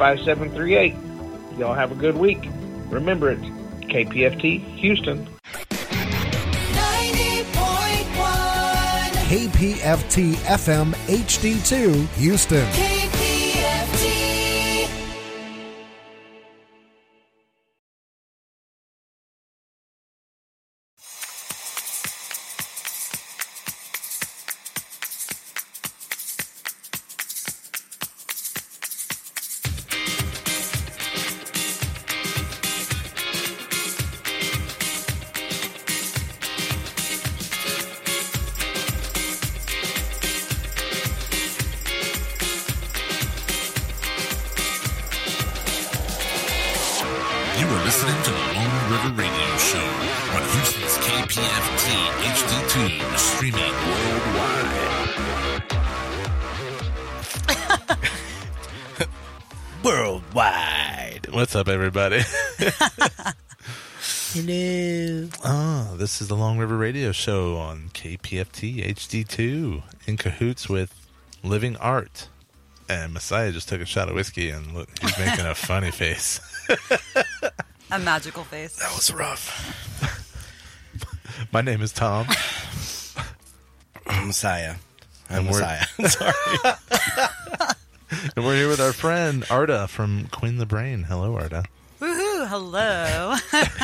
5738. Y'all have a good week. Remember, it's KPFT Houston. 90.1 KPFT FM HD2 Houston. KPFT. You are listening to the Long River Radio Show on Houston's KPFT HD2, streaming worldwide. Worldwide. What's up, everybody? Hello. Oh, this is the Long River Radio Show on KPFT HD2 in cahoots with Living Art. And Messiah just took a shot of whiskey and look, he's making a funny face. A magical face. That was rough. My name is Tom. I'm Messiah. I'm And we're- Messiah. Sorry. And we're here with our friend Arda from Quinn the Brain. Hello, Arda. Woohoo! Hello.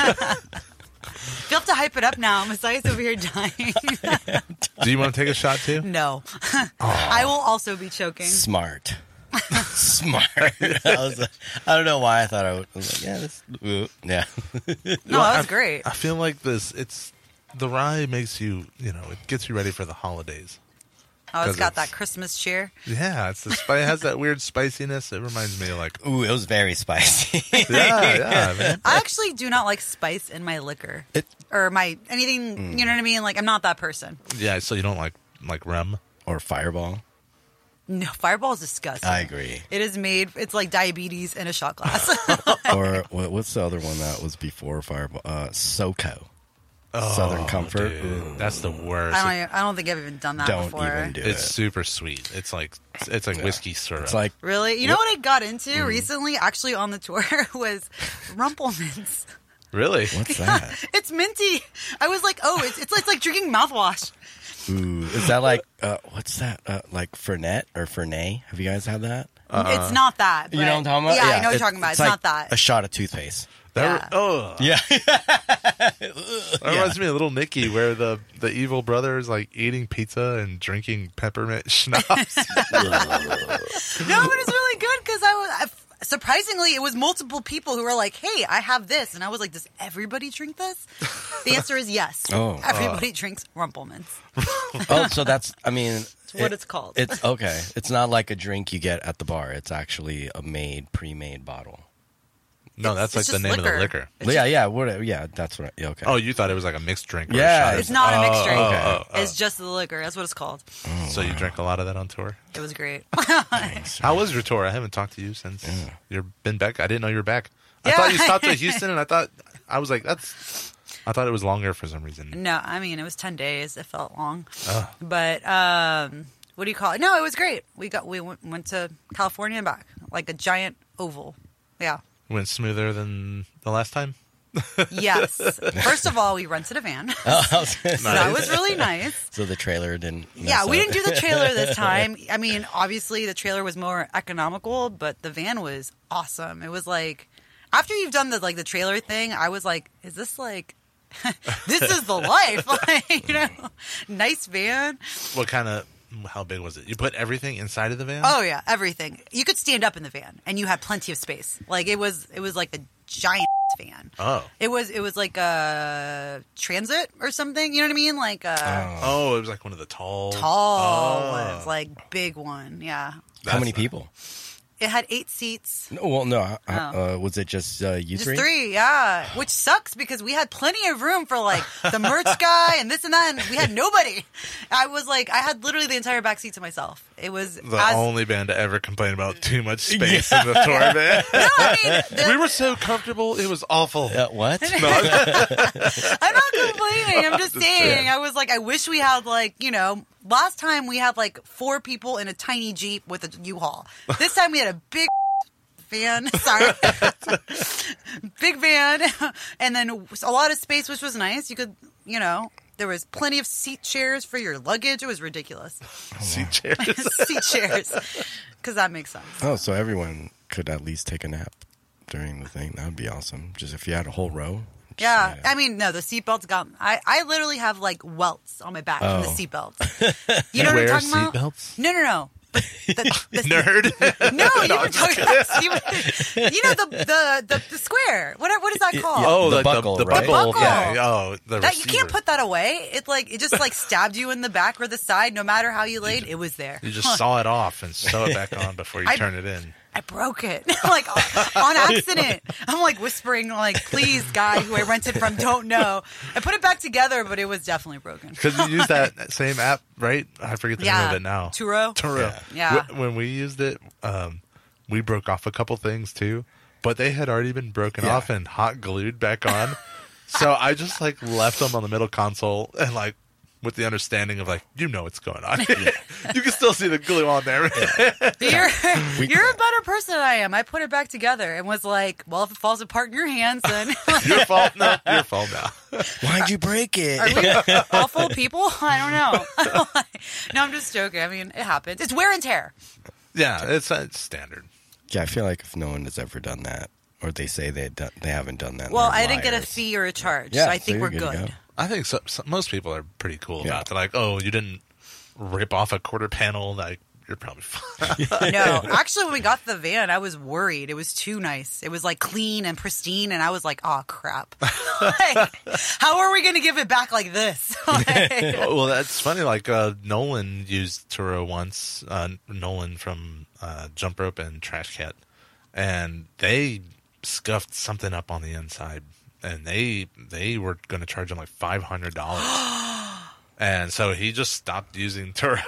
You have to hype it up now. Messiah's over here dying. Do you want to take a shot too? No. I will also be choking. Smart. Smart. I don't know why I thought I was like, yeah, yeah. No, that was great. I feel like the rye makes you, it gets you ready for the holidays. Oh, it's 'Cause got it's- that Christmas cheer. Yeah, it has that weird spiciness. It reminds me of like, Ooh, it was very spicy. yeah, man. I actually do not like spice in my liquor. Or my anything, you know what I mean? Like, I'm not that person. Yeah, so you don't like rum? Or Fireball. No, Fireball is disgusting. I agree. It is made, it's like diabetes in a shot glass. Or what's the other one that was before Fireball? SoCo. Southern Comfort. Dude, Ooh. that's the worst. I don't think I've even done that Don't before. even do It's it. super sweet. It's like whiskey syrup. It's like Really? You know what I got into recently, actually on the tour, was Rumplemints. Really? what's that? It's minty. I was like, oh, it's like drinking mouthwash. Ooh, is that like what's that? Like Fernet or Fernet? Have you guys had that? It's not that. You know what I'm talking about? Yeah, I know what you're talking about. It's like not that. A shot of toothpaste. Yeah. Yeah. That reminds me of Little Nicky, where the evil brother is like eating pizza and drinking peppermint schnapps. No, but it's really good because surprisingly, it was multiple people who were like, hey, I have this. And I was like, does everybody drink this? The answer is yes. Oh. Everybody drinks Rumplemints. Oh, so that's, I mean. It's what it's called. It's okay. It's not like a drink you get at the bar. It's actually a pre-made bottle. No, that's like It's the just name of the liquor. It's Yeah, that's what okay. Oh, you thought it was like a mixed drink? Or Yeah, a shot. It's not a mixed drink. oh. It's just the liquor. That's what it's called. So you drank a lot of that on tour? It was great. How was your tour? I haven't talked to you since you've been back. I didn't know you were back. I Yeah. thought you stopped at Houston, and I thought it was longer for some reason. No, I mean, it was 10 days. It felt long. But what do you call it? No, it was great. We went to California and back, like a giant oval. Yeah. Went smoother than the last time? Yes. First of all, we rented a van. I was gonna So say, that was really nice. so the trailer didn't. Yeah, we mess didn't up. do the trailer this time. I mean, obviously the trailer was more economical, but the van was awesome. It was like, after you've done the trailer thing, I was like, is this like, this is the life? Like, nice van. How big was it? You put everything inside of the van? Oh yeah, everything. You could stand up in the van, and you had plenty of space. Like it was like a giant van. Oh. It was like a transit or something. You know what I mean? Like a Oh, it was like one of the tall ones, like big one. Yeah. How many people? It had 8 seats. No, well, no. Was it just you Just three? 3, yeah. Which sucks because we had plenty of room for like the merch guy and this and that, and we had nobody. I was like, I had literally the entire back seat to myself. It was The only band to ever complain about too much space in the tour van. No, I mean, We were so comfortable, it was awful. What? I'm not complaining. I'm just saying. I was like, I wish we had last time we had like 4 people in a tiny Jeep with a U-Haul. This time we had a big van. Sorry. Big van. And then a lot of space, which was nice. You could, there was plenty of seat chairs for your luggage. It was ridiculous. Seat chairs. Seat chairs. Because that makes sense. Oh, so everyone could at least take a nap during the thing. That would be awesome. Just if you had a whole row. Yeah. I mean, no, the seatbelts got... I literally have, like, welts on my back from the seatbelts. You know what I'm talking about? Seatbelts? No. But the Nerd. No, you were talking about... You know, the square. What is that called? Oh, The like buckle, the right? buckle. Buckle. Yeah. Oh, the That, you receiver. can't put that away. It just like stabbed you in the back or the side. No matter how you laid, it was there. You just saw it off and sew it back on before you turn it in. I broke it like on accident. I'm like whispering, like, "Please, guy who I rented from, don't know." I put it back together, but it was definitely broken. Because you use that same app, right? I forget the name of it now. Turo. Yeah. Yeah. When we used it, we broke off a couple things too, but they had already been broken off and hot glued back on. So I just like left them on the middle console and like with the understanding of like, what's going on. You can still see the glue on there. You're a better person than I am. I put it back together and was like, well, if it falls apart in your hands, then Your fault. No, your fault now. Why'd you break it? are we awful people? I don't know. No, I'm just joking. I mean, it happens. It's wear and tear. Yeah, it's standard. Yeah, I feel like if no one has ever done that, or they say they haven't done that. Well, they're I didn't get a liars. fee or a charge, Yeah, so I so think you're we're good to good. go. I think most people are pretty cool Yeah. about it. They're like, oh, you didn't rip off a quarter panel. Like, you're probably fine. No, actually, when we got the van, I was worried. It was too nice. It was like clean and pristine, and I was like, "Oh crap! Like, how are we going to give it back like this?" Like, Well, that's funny. Like Nolan used Turo once. Nolan from Jump Rope and Trash Cat, and they scuffed something up on the inside, and they were going to charge him like $500. And so he just stopped using Turo.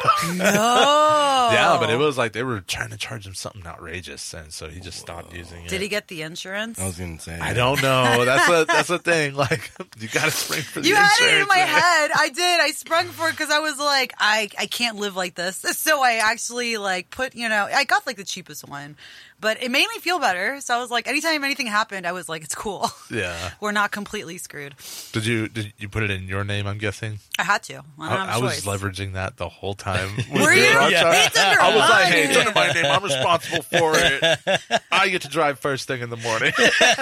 no. Yeah, but it was like they were trying to charge him something outrageous, and so he just stopped using it. Did he get the insurance? I was gonna say. I don't know. That's the thing. Like, you got to spring for the You insurance. had it in my man. head. I did. I sprung for it because I was like, I can't live like this. So I actually like put, I got like the cheapest one, but it made me feel better. So I was like, anytime anything happened, I was like, it's cool. Yeah. We're not completely screwed. Did you put it in your name? I'm guessing. I had to. I don't have a I was choice. leveraging that the whole time. Were you? Yeah. It's under I was my like, hey, name. it's under my name. I'm responsible for it. I get to drive first thing in the morning.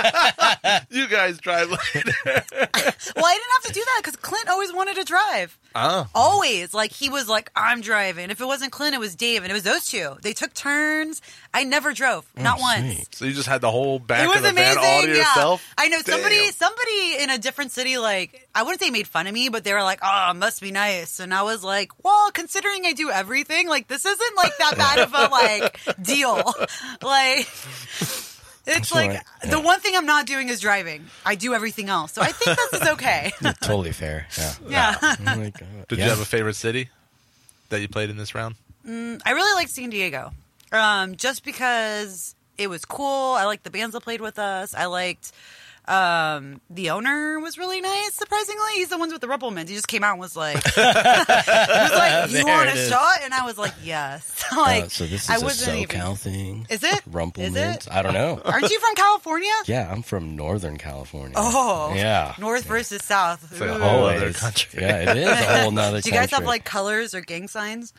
You guys drive later. Well, I didn't have to do that because Clint always wanted to drive. Oh. Always. Like, he was like, I'm driving. If it wasn't Clint, it was Dave. And it was those two. They took turns. I never drove. Not once. sweet. So you just had the whole back It was of the amazing. van all to yeah. yourself? I know Damn. somebody in a different city, like, I wouldn't say made fun of me, but they were like, oh, it must be nice. And I was like, well, considering I do everything, like, this isn't like that bad of a like deal. Like, it's like right. the one thing I'm not doing is driving. I do everything else. So I think this is okay. Totally fair. Yeah. Yeah. Oh my God. Did you have a favorite city that you played in this round? I really liked San Diego. Just because it was cool. I liked the bands that played with us. I liked the owner was really nice, surprisingly. He's the ones with the rumplemans. He just came out and was like, you want a it is. shot? And I was like, yes. Like, So this is I a wasn't SoCal thing. Is it? Rumplemans? Is it? I don't know. Aren't you from California? Yeah, I'm from Northern California. Oh. Yeah. North versus South. It's like a Ooh. whole Always. other country. Yeah, it is a whole nother Do you guys have country. like colors or gang signs?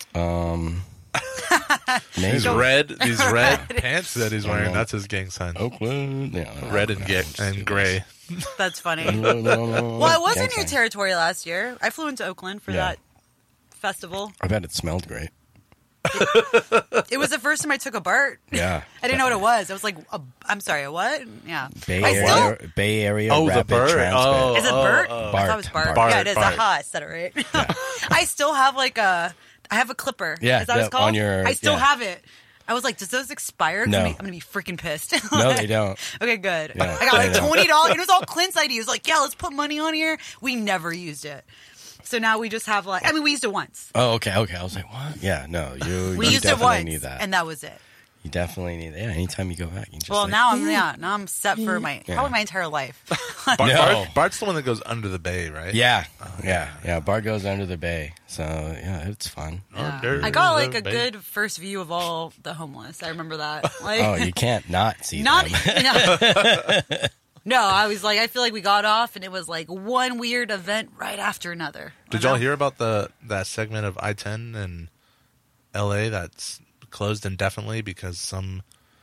Maybe. These red pants that he's wearing, that's his gang sign. Oakland? Yeah. Red and gray. That's funny. Well, Well, I was in your territory last year. I flew into Oakland for Yeah. that festival. I bet it smelled great. It was the first time I took a BART. Yeah. I didn't know what it was. I was like, I'm sorry, a what? Yeah. Bay I Area, still- Bay Area Oh, the Rapid BART. Transit. Oh. Is it BART? I thought it was BART. Bart. Yeah, it is. Bart. Aha, I said it right. I still have like I have a clipper. Yeah, Is that what it's yeah, called? on your- I still yeah. have it. I was like, does those expire? 'Cause No. I'm going to be freaking pissed. No, they don't. Okay, good. Yeah. I got like They don't. $20. It was all Clint's idea. He was like, yeah, let's put money on here. We never used it. So now we just have like, I mean, we used it once. Oh, okay. I was like, what? Yeah, no. You We used it definitely once, need that. and that was it. You definitely need that. Yeah, anytime you go back, you just Well, like, now I'm set for Yeah. probably my entire life. No. Bart's the one that goes under the bay, right? Yeah. Yeah. Bart goes under the bay, so yeah, it's fun. Under I got like the a bay. good first view of all the homeless. I remember that. Like, Oh, you can't not see not them. no. I was like, I feel like we got off, and it was like one weird event right after another. Did y'all hear about that segment of I-10 in L.A. that's closed indefinitely because some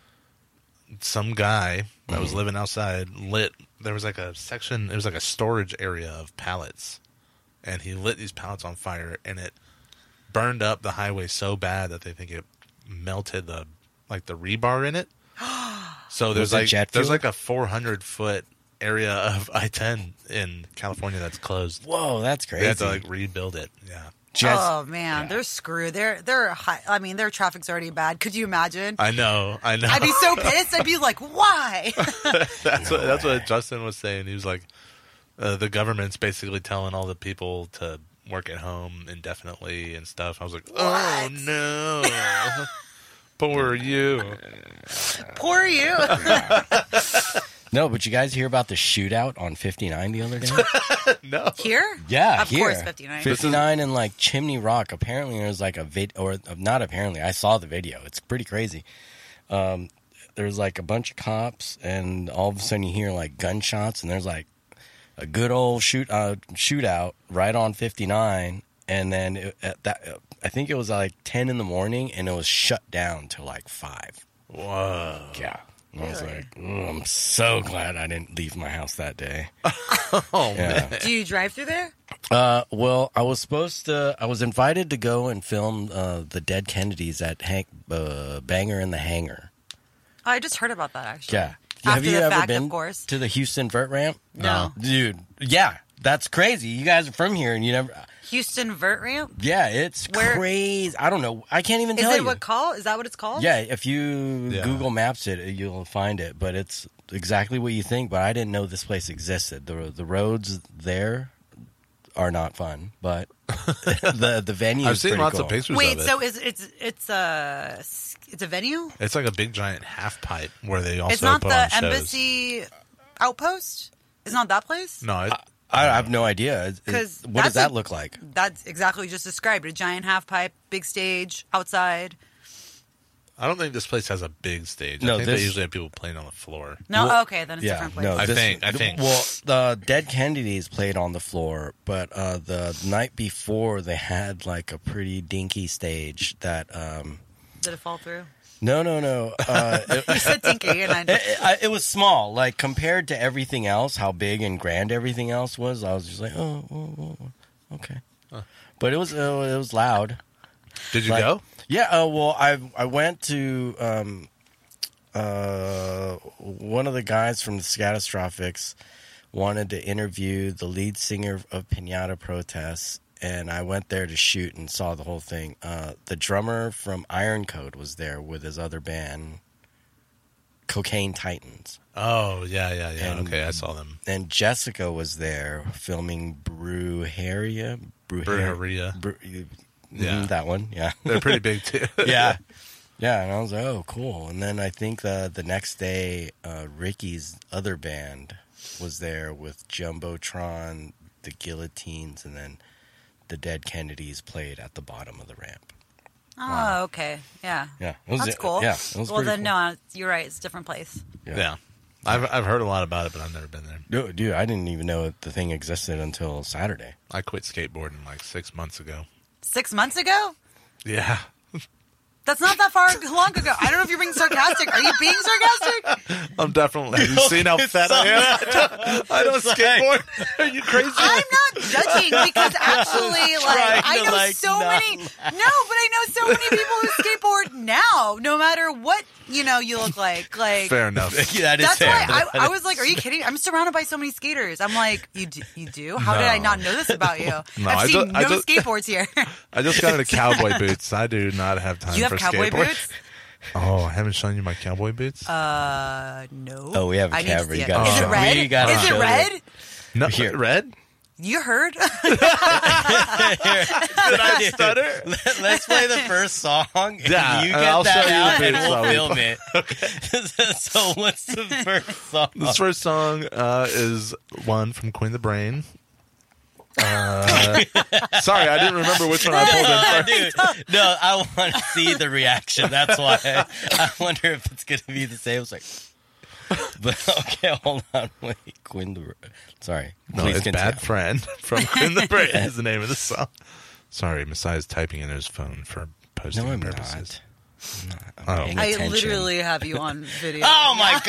guy that was living outside there was like a section, it was like a storage area of pallets, and he lit these pallets on fire, and it burned up the highway so bad that they think it melted the rebar in it. So there's Was it jet fuel? like a 400-foot area of I-10 in California that's closed. Whoa, that's crazy. They had to like rebuild it. Yeah. Oh man, they're screwed. They're high. I mean, their traffic's already bad. Could you imagine? I know. I'd be so pissed. I'd be like, why? That's what Justin was saying. He was like, the government's basically telling all the people to work at home indefinitely and stuff. I was like, oh no, poor you. Poor you. No, but you guys hear about the shootout on 59 the other day? No. Here? Yeah, Of here. course, 59. 59 in like Chimney Rock. Apparently, there's like a not apparently. I saw the video. It's pretty crazy. There's like a bunch of cops, and all of a sudden you hear like gunshots, and there's like a good old shootout right on 59, and then I think it was like 10 in the morning, and it was shut down till like 5. Whoa. Yeah. And I was like, I'm so glad I didn't leave my house that day. Oh Yeah. man. Do you drive through there? Well, I was invited to go and film the Dead Kennedys at Banger in the Hangar. Oh, I just heard about that actually. Yeah. After Have you the ever fact, been of course. to the Houston Vert Ramp? No. Dude, yeah, that's crazy. You guys are from here and you never... Houston Vert Ramp? Yeah, it's Where- crazy. I don't know. I can't even Is tell it you. Is that what it's called? Yeah, if you Yeah. Google Maps it, you'll find it. But it's exactly what you think. But I didn't know this place existed. The roads there are not fun, but the venue I've is seen pretty lots cool. of pictures Wait, of it. so it's a venue? It's like a big giant half pipe where they also It's not put the on shows. embassy outpost? It's not that place? No, I have no idea. 'Cause What does that's that a- look like? That's exactly what you just described. A giant half pipe, big stage, outside. I don't think this place has a big stage. No, I think this- they usually have people playing on the floor. No, Well, okay, then it's a different place. No, I think. Well, the Dead Kennedys played on the floor, but the night before they had like a pretty dinky stage that. Did it fall through? No. You said dinky, and I It was small, like compared to everything else, how big and grand everything else was. I was just like, oh, okay. But it was loud. Did you Like- go? Yeah. Well, I went to one of the guys from the Scatastrophics wanted to interview the lead singer of Pinata Protests, and I went there to shoot and saw the whole thing. The drummer from Iron Code was there with his other band, Cocaine Titans. Oh, yeah. And- Okay, I saw them. And Jessica was there filming Brujeria. Yeah. That one, yeah. They're pretty big too. Yeah. Yeah, and I was like, oh, cool. And then I think the next day, Ricky's other band was there with Jumbotron, the Guillotines, and then the Dead Kennedys played at the bottom of the ramp. Oh, okay. Yeah. Yeah. It was, That's cool. Yeah. It was Well, pretty then, cool. no, you're right. It's a different place. Yeah. I've heard a lot about it, but I've never been there. Dude, I didn't even know the thing existed until Saturday. I quit skateboarding like 6 months ago. 6 months ago? Yeah. That's not that far long ago. I don't know if you're being sarcastic. Are you being sarcastic? I'm definitely. Have you seen how fat I am? I don't skateboard. Are you crazy? I'm not judging because actually, like, I know so many. No, but I know so many people who skateboard now, no matter what you look like. Like, Fair enough. Yeah, that is that's fair. why I was like, "Are you kidding?" I'm surrounded by so many skaters. I'm like, "You do? How did I not know this about you?" No, I've seen I no just- skateboards here. I just got into cowboy boots. I do not have time You for have cowboy skateboard. boots? Oh, I haven't shown you my cowboy boots? No. Oh, we have a I need to camera. see You it. gotta Is show it me. red? We gotta Is it show you. red? No, Here. red? You heard? Did I stutter? Let's play the first song. And Yeah, you and get I'll that show you out the and boots we'll while we film it. So what's the first song? This first song is one from Queen the Brain. Sorry, I didn't remember which one I pulled in first. Dude, no, I want to see the reaction. That's why I wonder if it's going to be the same. It's like, but okay, hold on. Wait, Quinn the Sorry. No, Please it's continue. Bad Friend from Quinn the Brain is the name of the song. Sorry, Messiah's typing in his phone for posting No, I'm purposes. not. I'm Oh. paying I attention. literally have you on video. Oh my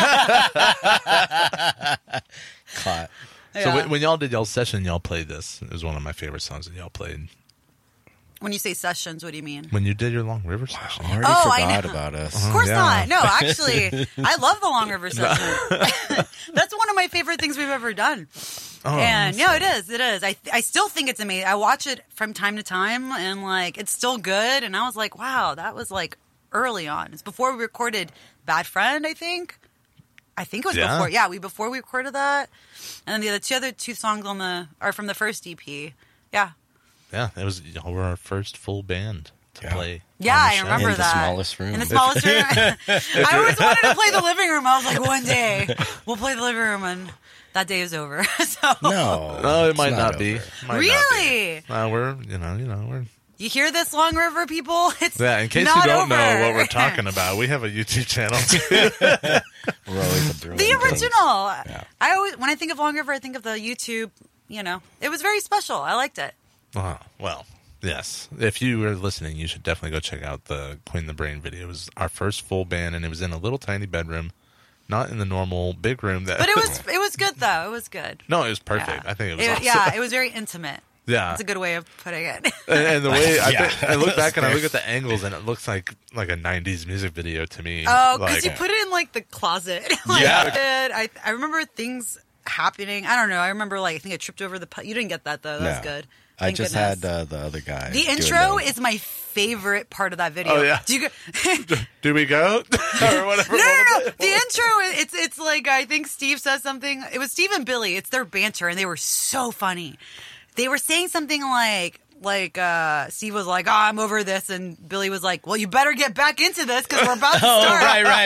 god! Caught. So Yeah. when y'all did y'all's session, y'all played this. It was one of my favorite songs that y'all played. When you say sessions, what do you mean? When you did your Long River session. I already Oh, I forgot know. about us. Of course yeah. not. No, actually, I love the Long River session. That's one of my favorite things we've ever done. Oh, And no, it is. It is. I still think it's amazing. I watch it from time to time, and like it's still good. And I was like, wow, that was like early on. It's before we recorded Bad Friend, I think. I think it was Yeah. before. Yeah, before we recorded that. And then the other two songs are from the first EP. Yeah. Yeah, it was y'all were our first full band to Yeah. play. Yeah, on the I show. remember In the that. smallest room. In the smallest room. I always wanted to play the living room. I was like, one day we'll play the living room, and that day is over. So No. No, it it's might not be. over. Might really, not be. We're we're you hear this, Long River people? It's yeah. In case not you don't know over. what we're talking about, we have a YouTube channel. We're always a brilliant The thing. original. Yeah. I always, when I think of Long River, I think of the YouTube. You know, it was very special. I liked it. Oh, well, yes. If you were listening, you should definitely go check out the Quinn the Brain video. It was our first full band, and it was in a little tiny bedroom, not in the normal big room. That, But it was good though. It was good. no, it was perfect. Yeah. I think it was awesome. Yeah, it was very intimate. Yeah. That's a good way of putting it. And the way Yeah. I look back and I look at the angles, and it looks like a '90s music video to me. Oh, because Like- you put it in like the closet. Like, Yeah. I remember things happening. I don't know. I remember like I think I tripped over the. You didn't get that though. That's No. good. I Thank just goodness. had the other guy. The doing intro the- is my favorite part of that video. Oh, yeah. Do you go? Do we go or whatever? No. The intro, it's like I think Steve says something. It was Steve and Billy. It's their banter, and they were so funny. They were saying something like Steve was like, "Oh, I'm over this," and Billy was like, "Well, you better get back into this because we're about to Oh, start."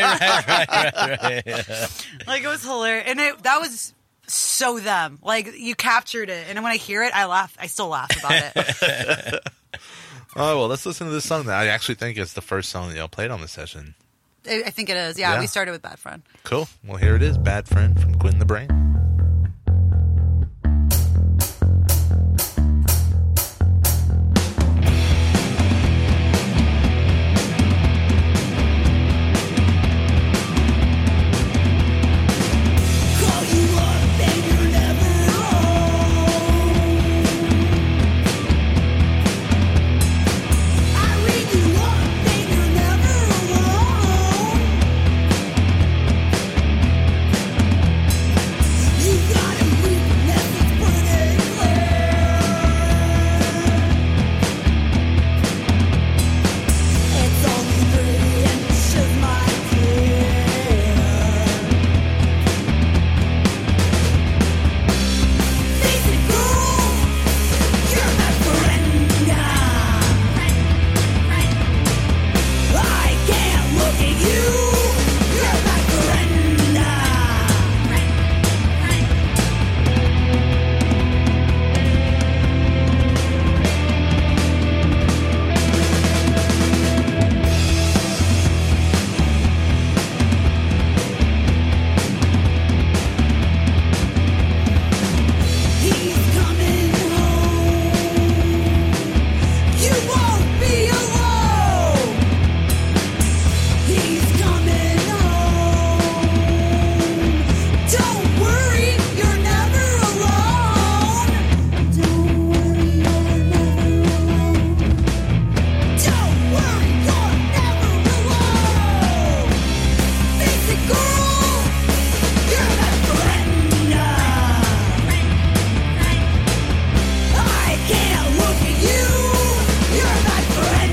right. Yeah. Like it was hilarious, and that was so them. Like you captured it, and when I hear it, I laugh. I still laugh about it. Oh well, let's listen to this song. That I actually think it's the first song that y'all played on the session. I think it is. Yeah, Yeah. we started with Bad Friend. Cool. Well, here it is, "Bad Friend" from Quinn the Brain. Call you up and you're never home. I read you up and you're never alone. You got a weakness, it's pretty clear. It's only 3 inches, my dear. Face it, girl, you're my friend. I can't look at you. You're my friend. He's coming home. You won't be alone. He's coming home. Don't worry, you're never alone. Don't worry, you're never alone. Don't worry, you're never alone. Face it, girl, you're my friend. I can't look at you. You're my friend.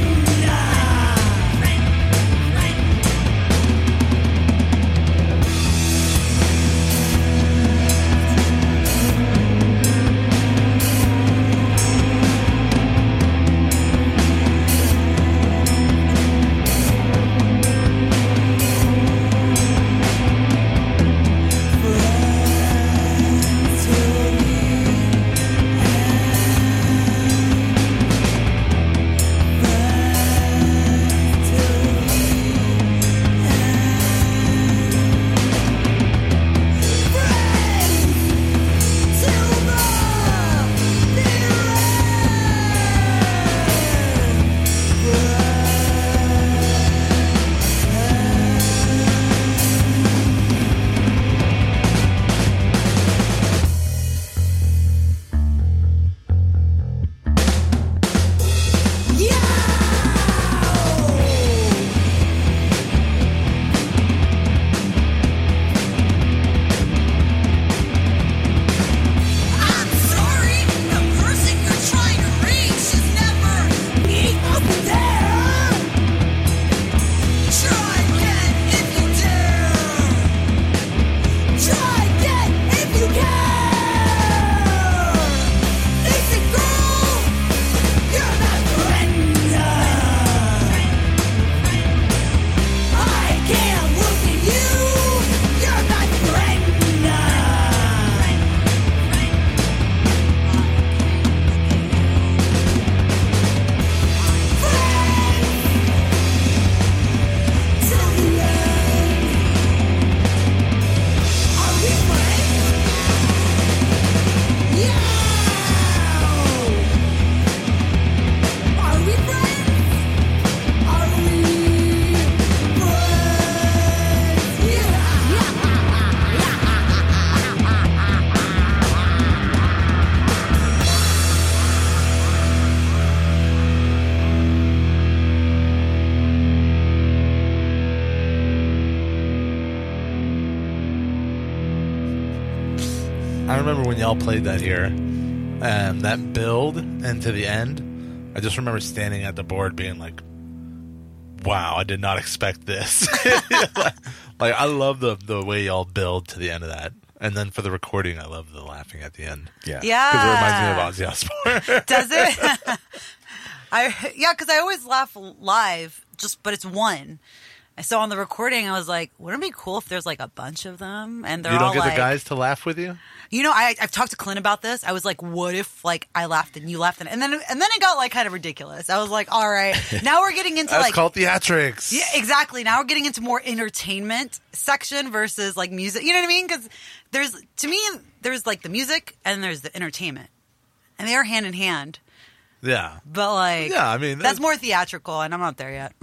I remember when y'all played that here, and that build into the end. I just remember standing at the board, being like, "Wow, I did not expect this." like I love the way y'all build to the end of that, and then for the recording, I love the laughing at the end. Yeah. Because it reminds me Yeah. of Ozzy Osbourne. Does it? Because I always laugh live, but it's one. So on the recording, I was like, wouldn't it be cool if there's like a bunch of them and they're You all don't get like, the guys to laugh with you? You know, I've talked to Clint about this. I was like, what if like I laughed and you laughed and then it got like kind of ridiculous. I was like, all right, now we're getting into That's like called theatrics. yeah, exactly. Now we're getting into more entertainment section versus like music. You know what I mean? Because there's like the music and there's the entertainment, and they are hand in hand. Yeah. But like, Yeah, I mean, that's more theatrical, and I'm not there yet.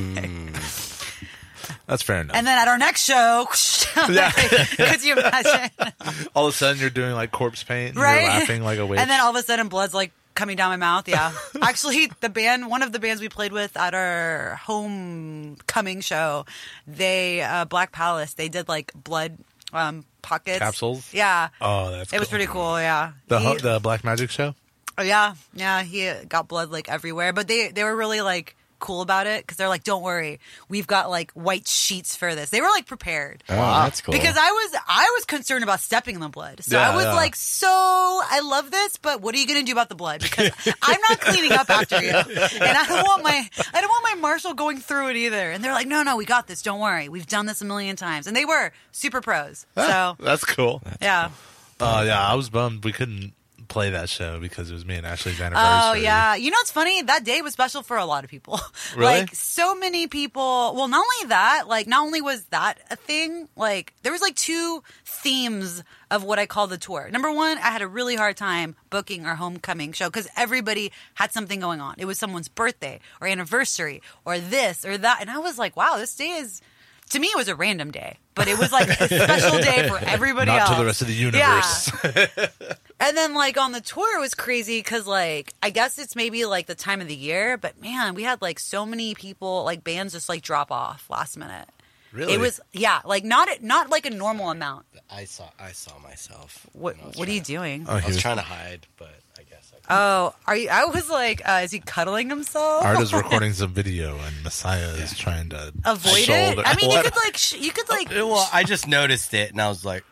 That's fair enough. And then at our next show, Yeah. could you imagine? All of a sudden, you're doing like corpse paint, and Right? you're laughing like a witch. And then all of a sudden, blood's like coming down my mouth. Yeah, actually, one of the bands we played with at our homecoming show, Black Palace, they did like blood pockets, Capsules? Yeah. Oh, that's It was cool. pretty cool. Yeah. The Black Magic show? Oh, yeah, he got blood like everywhere, but they were really like cool about it because they're like, don't worry, we've got like white sheets for this. They were like prepared. Oh, that's cool. Because I was concerned about stepping in the blood, so Yeah, I was yeah. like, so I love this, but what are you going to do about the blood? Because I'm not cleaning up after you, and I don't want my marshal going through it either. And they're like, no, we got this. Don't worry, we've done this a million times, and they were super pros. So That's cool. yeah. Yeah, I was bummed we couldn't play that show because it was me and Ashley's anniversary. Oh yeah, you know what's funny? That day was special for a lot of people. Really? Like so many people. Well, not only that, like not only was that a thing, like there was like two themes of what I call the tour. Number one, I had a really hard time booking our homecoming show because everybody had something going on. It was someone's birthday or anniversary or this or that, and I was like, wow, this day is. To me, it was a random day, but it was like a special day for everybody Not else. to the rest of the universe. Yeah. And then, like, on the tour, it was crazy because, like, I guess it's maybe, like, the time of the year. But, man, we had, like, so many people, like, bands just, like, drop off last minute. Really? It was, yeah, like, not like a normal amount. I saw myself. What are you doing? Oh, I he was was trying to hide, but I guess I Oh, are you? I was like, is he cuddling himself? Art is recording some video, and Messiah is trying to Avoid shoulder. it? I mean, you What? could, like, Well, I just noticed it, and I was like,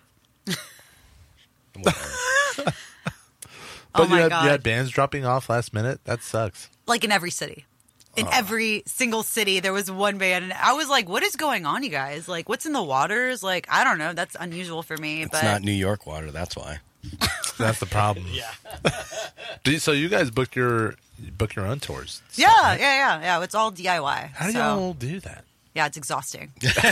whatever. But my you God. had bands dropping off last minute? That sucks. like in every city. In every single city, there was one band, and I was like, "What is going on, you guys? Like, what's in the waters? Like, I don't know. That's unusual for me." It's but not New York water, that's why. That's the problem. Yeah. So you guys book your own tours? yeah. It's all DIY. How do so, y'all do that? Yeah, it's exhausting.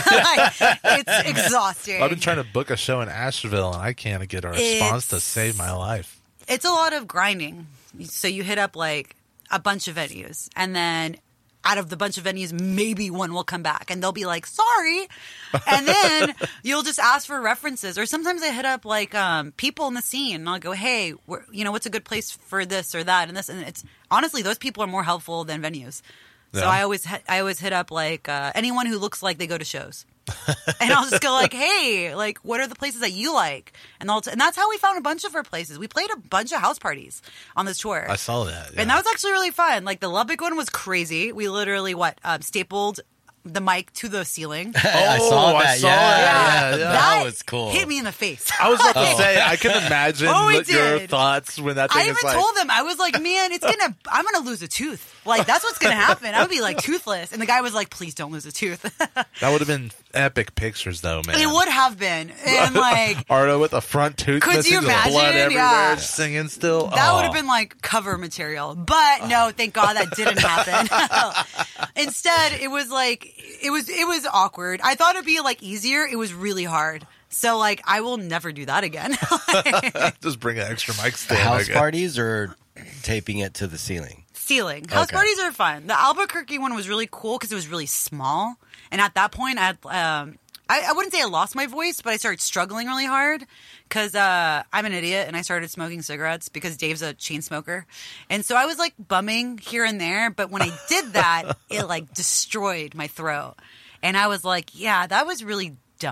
It's exhausting. I've been trying to book a show in Asheville, and I can't get a response to It's- save my life. It's a lot of grinding. So you hit up like a bunch of venues, and then out of the bunch of venues, maybe one will come back, and they'll be like, "Sorry," and then you'll just ask for references. Or sometimes I hit up like people in the scene, and I'll go, "Hey, what's a good place for this or that?" And this, and it's honestly, those people are more helpful than venues. So Yeah. I always hit up like anyone who looks like they go to shows. And I'll just go like, hey, like, what are the places that you like? And and that's how we found a bunch of our places. We played a bunch of house parties on this tour. I saw that. Yeah. And that was actually really fun. Like the Lubbock one was crazy. We literally stapled the mic to the ceiling. I saw that. I saw yeah. that. Yeah. That was cool. Hit me in the face. I was about to say, I can imagine Oh, it your did. thoughts when that thing I is even like. told them, I was like, man, I'm gonna lose a tooth. Like that's what's gonna happen. I'm gonna be like toothless. And the guy was like, please don't lose a tooth. That would have been epic pictures, though, man. It would have been. And like Arto with a front tooth Could missing, you with blood imagine? everywhere, Yeah. singing still. that Oh. would have been like cover material. But no, thank God that didn't happen. Instead, it was like it was awkward. I thought it'd be like easier. It was really hard. So like I will never do that again. Just bring an extra mic stand. House I guess. parties or taping it to the ceiling? Ceiling. House Okay. parties are fun. The Albuquerque one was really cool because it was really small. And at that point, I wouldn't say I lost my voice, but I started struggling really hard because I'm an idiot and I started smoking cigarettes because Dave's a chain smoker. And so I was like bumming here and there. But when I did that, it like destroyed my throat. And I was like, yeah, that was really dumb.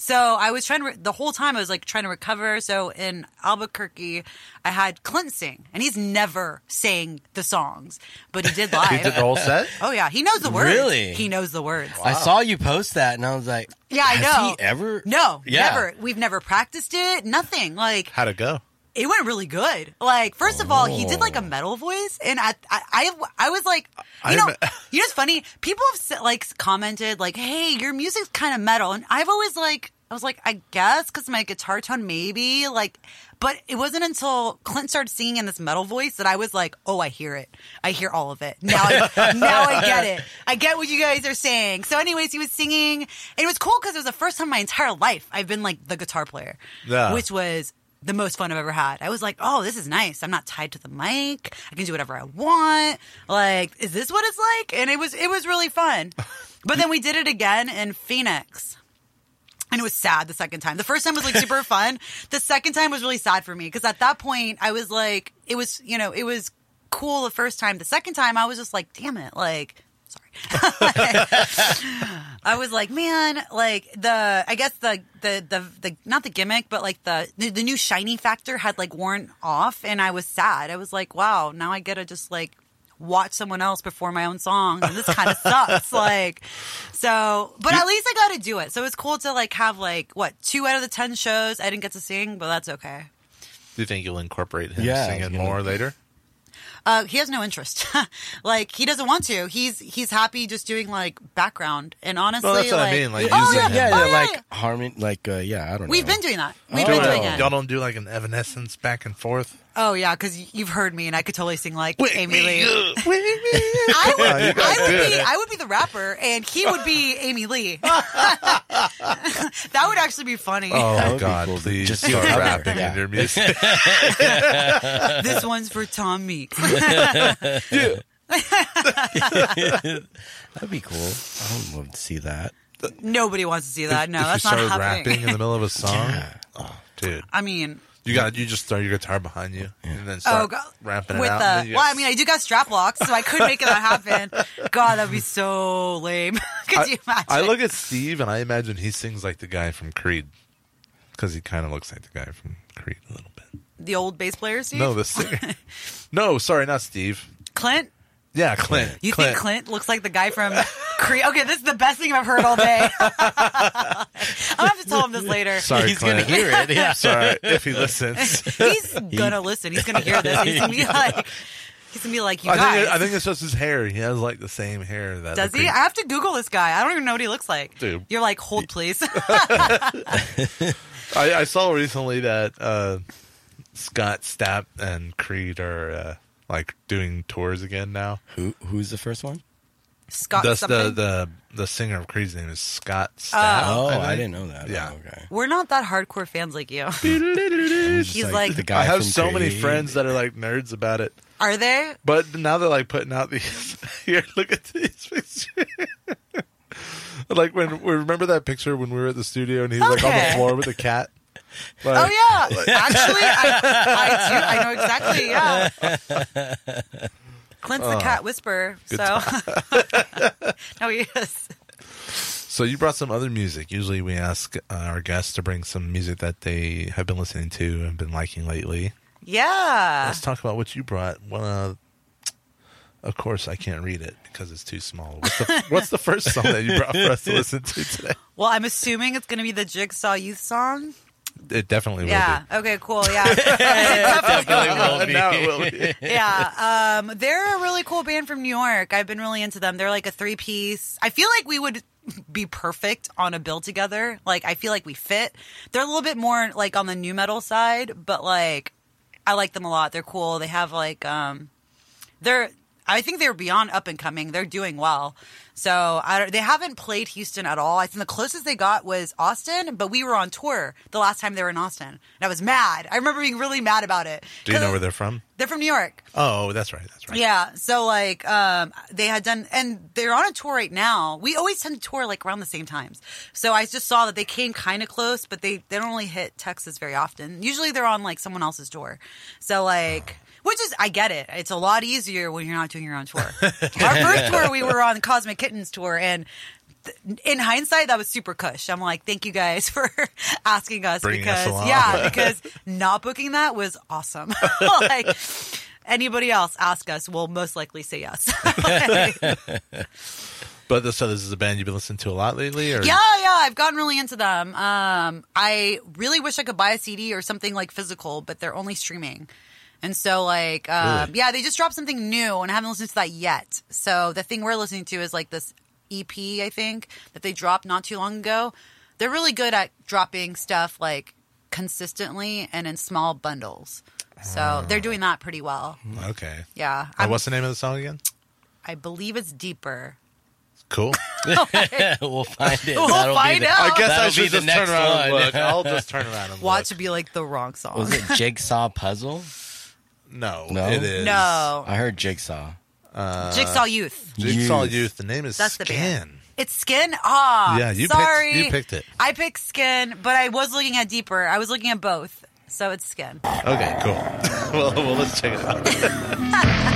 So I was trying to, the whole time I was like trying to recover. So in Albuquerque, I had Clint sing, and he's never sang the songs, but he did live. He did the whole set? Oh yeah, he knows the words. Really? He knows the words. I saw you post that, and I was like, Yeah, I know. Has he ever? No, Yeah. never. We've never practiced it. Nothing. Like, How'd it go? it went really good. Like, first of all, he did like a metal voice, and I was like, you know what's funny? People have like commented like, "Hey, your music's kind of metal," and I was like, I guess because my guitar tone maybe like, but it wasn't until Clint started singing in this metal voice that I was like, "Oh, I hear it. I hear all of it now. Now I get it. I get what you guys are saying." So, anyways, he was singing, and it was cool because it was the first time in my entire life I've been like the guitar player, which was the most fun I've ever had. I was like, oh, this is nice. I'm not tied to the mic. I can do whatever I want. Like, is this what it's like? And it was really fun. But then we did it again in Phoenix. And it was sad the second time. The first time was like super fun. The second time was really sad for me because at that point I was like, it was cool the first time. The second time I was just like, damn it. Like, sorry. I was like, man, like I guess the not the gimmick, but like the new shiny factor had like worn off, and I was sad. I was like, wow, now I get to just like watch someone else perform my own songs, and this kind of sucks. Like, so, but at least I got to do it. So it's cool to like have like 2 out of the 10 shows I didn't get to sing, but that's okay. Do you think you'll incorporate him Yeah, singing more later? He has no interest. Like, he doesn't want to. He's happy just doing like background. And honestly, Well, that's what I like, mean, like, oh, using yeah, him. Yeah, oh, yeah, yeah, like yeah. harmony, like I don't know. We've been doing that. We've Do been it. doing it. Y'all don't do like an Evanescence back and forth? Oh yeah, because you've heard me, and I could totally sing like Amy Lee. I I would be the rapper, and he would be Amy Lee. That would actually be funny. Oh, That would be God, cool. please Just start do a cover, rapping yeah. in your music. This one's for Tom Meeks. That'd be cool. I would love to see that. Nobody wants to see that. No, if that's you not started happening. rapping in the middle of a song, Yeah. oh, dude, I mean, you just throw your guitar behind you and then oh start god, rapping with it out. the and then you well, got- I mean, I do got strap locks, so I could make that happen. God, that'd be so lame. Could you imagine? I look at Steve and I imagine he sings like the guy from Creed because he kind of looks like the guy from Creed a little bit. the old bass player, Steve. No, the singer. No, sorry, not Steve. Clint. Yeah, Clint. You think Clint looks like the guy from Creed? Okay, this is the best thing I've heard all day. I'm gonna have to tell him this later. Sorry, He's Clint. gonna hear it. Yeah. Sorry if he listens. He's gonna listen. He's gonna hear this. He's gonna be like, you I guys. think it's just his hair. He has like the same hair that. Does the he? Creed- I have to Google this guy. I don't even know what he looks like. Dude. You're like, hold please. I saw recently that Scott Stapp and Creed are like doing tours again now. Who's the first one? Scott The something. the singer of Creed's name is Scott Stapp. Oh, think. I didn't know that. Yeah. Oh, okay. We're not that hardcore fans like you. He's He's like, the guy I have from so many Creed. friends that are like nerds about it. are they? But now they're like putting out these. Here, look at these pictures. Like remember that picture when we were at the studio and he was like on the Okay. floor with a cat. Like, Oh yeah, actually, I do. I know exactly. Yeah, Clint's the cat whisperer. So no, he is. So you brought some other music. Usually we ask our guests to bring some music that they have been listening to and been liking lately. Yeah. Let's talk about what you brought. Of course, I can't read it because it's too small. What's the first song that you brought for us to listen to today? Well, I'm assuming it's going to be the Jigsaw Youth song. It definitely will Yeah. Okay. Cool. Yeah. be. Now it will be. Yeah. They're a really cool band from New York. I've been really into them. They're like a 3-piece. I feel like we would be perfect on a bill together. Like, I feel like we fit. They're a little bit more like on the new metal side, but like, I like them a lot. They're cool. They have like, I think they're beyond up and coming. They're doing well. So they haven't played Houston at all. I think the closest they got was Austin, but we were on tour the last time they were in Austin. And I was mad. I remember being really mad about it. Do you know where they're from? They're from New York. Oh, that's right. That's right. Yeah. So like, they had done, and they're on a tour right now. We always tend to tour like around the same times. So I just saw that they came kind of close, but they don't really hit Texas very often. Usually they're on like someone else's tour. So like, which is, I get it. It's a lot easier when you're not doing your own tour. Our first tour, we were on the Cosmic Kittens tour, and in hindsight, that was super cush. I'm like, thank you guys for asking us Bringing us because along. because not booking that was awesome. Like anybody else ask us, we'll most likely say yes. But so this is a band you've been listening to a lot lately, or Yeah, I've gotten really into them. I really wish I could buy a CD or something like physical, but they're only streaming. And so, like, Really? yeah, they just dropped something new, and I haven't listened to that yet. So the thing we're listening to is like this EP, I think, that they dropped not too long ago. They're really good at dropping stuff like consistently and in small bundles. So they're doing that pretty well. Okay. Yeah, And what's the name of the song again? I believe it's Deeper. Cool. We'll find it. We'll That'll find be the, out. I guess That'll I be should the just next turn around and one. look. I'll just turn around and Watch look. to be like the wrong song. Was it Jigsaw Puzzle? No, No? it is. No. I heard Jigsaw. Jigsaw Youth. Jigsaw Youth. Youth. The name is That's the band. Scan. It's Skin? Ah, Yeah, you sorry. picked it. I picked Skin, but I was looking at Deeper. I was looking at both. So it's Skin. Okay, cool. well, let's check it out.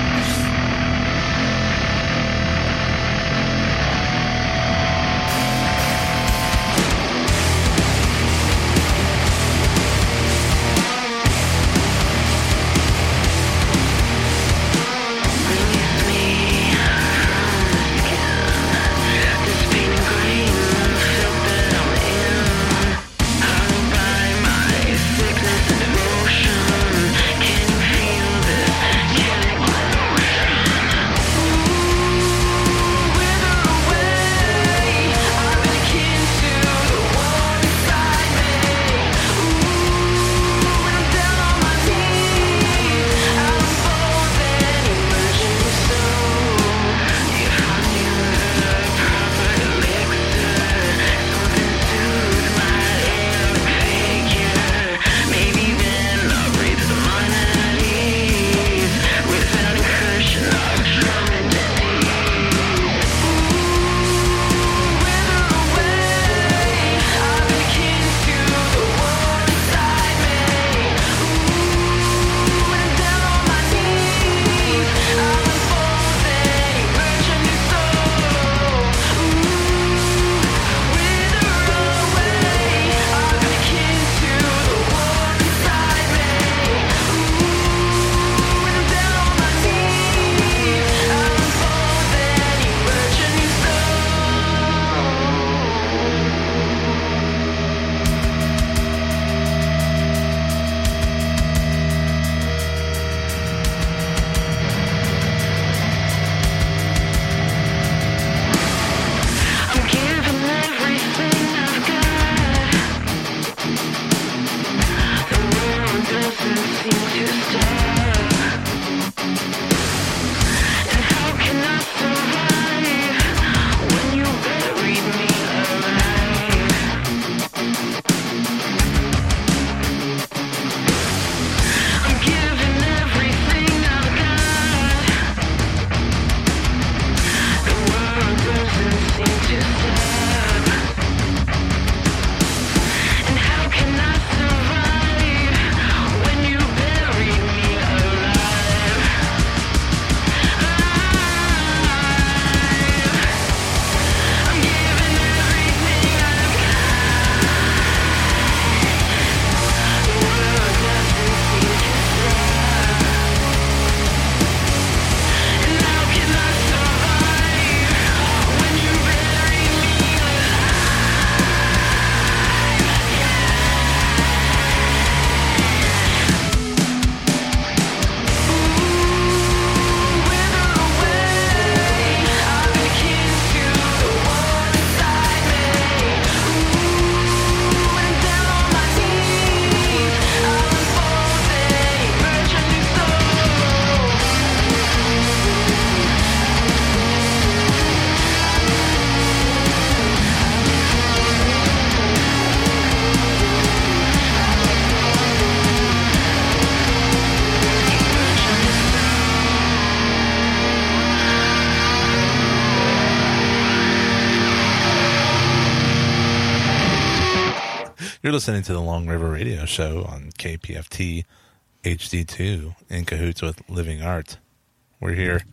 You're listening to the Long River Radio Show on KPFT HD2 in cahoots with Living Art. We're here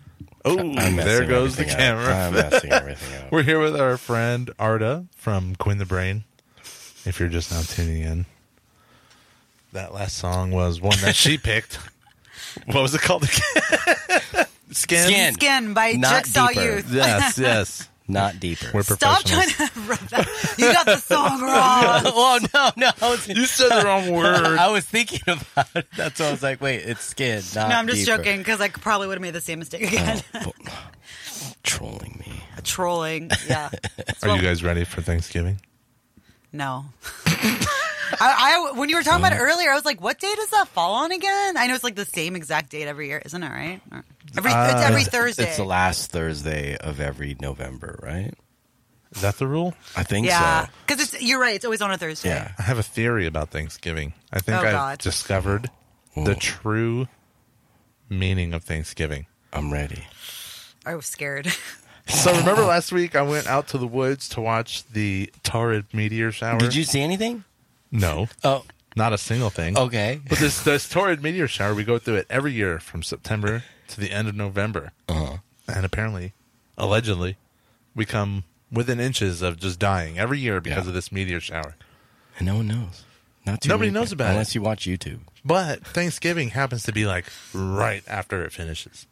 Oh, I'm there messing goes the everything camera. up. I'm messing everything up. We're here with our friend Arda from Quinn the Brain. If you're just now tuning in, that last song was one that she picked. What was it called again? Skin. Skin by Not Jigsaw deeper. Youth. Yes, yes. Not deeper. We're Stop professionals. trying to rub that. You got the song wrong. Oh, no. You said the wrong word. I was thinking about it. That's why I was like, wait, it's skin, not No, I'm just deeper. joking because I probably would have made the same mistake again. Trolling me. Trolling. Yeah. Are you guys ready for Thanksgiving? No. I when you were talking about it earlier, I was like, what day does that fall on again? I know it's like the same exact date every year, isn't it, right? It's every Thursday. It's the last Thursday of every November, right? Is that the rule? I think yeah. so. Because you're right, it's always on a Thursday. Yeah. I have a theory about Thanksgiving. I think Oh, I've God. discovered the true meaning of Thanksgiving. I'm ready. I was scared. So remember last week I went out to the woods to watch the torrid meteor shower? Did you see anything? No, Oh, not a single thing. okay. But this torrid meteor shower, we go through it every year from September to the end of November. Uh-huh. And apparently, allegedly, we come within inches of just dying every year because Yeah. of this meteor shower. And no one knows. Not too Nobody many knows people, about it. unless you watch YouTube. But Thanksgiving happens to be like right after it finishes.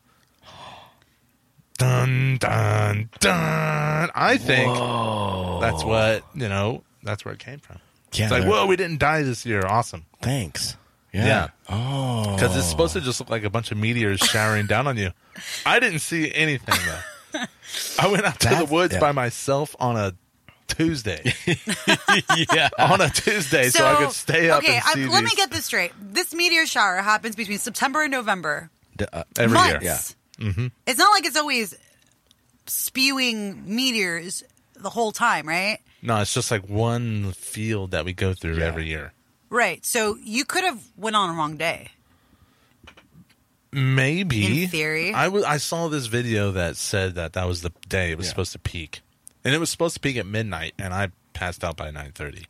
Dun, dun, dun. I think that's what, that's where it came from. Yeah, It's like, they're- whoa, we didn't die this year. Awesome. Thanks. Yeah. Yeah. Oh. Because it's supposed to just look like a bunch of meteors showering down on you. I didn't see anything, though. I went out to the That's- woods yeah. by myself on a Tuesday. yeah. On a Tuesday, so I could stay up and see let me these get this straight. This meteor shower happens between September and November. every months. year. Yeah. It's not like it's always spewing meteors the whole time, right? No, it's just like one field that we go through every year. Right. So you could have went on a wrong day. Maybe. In theory. I saw this video that said that was the day it was Yeah. supposed to peak. And it was supposed to peak at midnight, and I passed out by 9:30.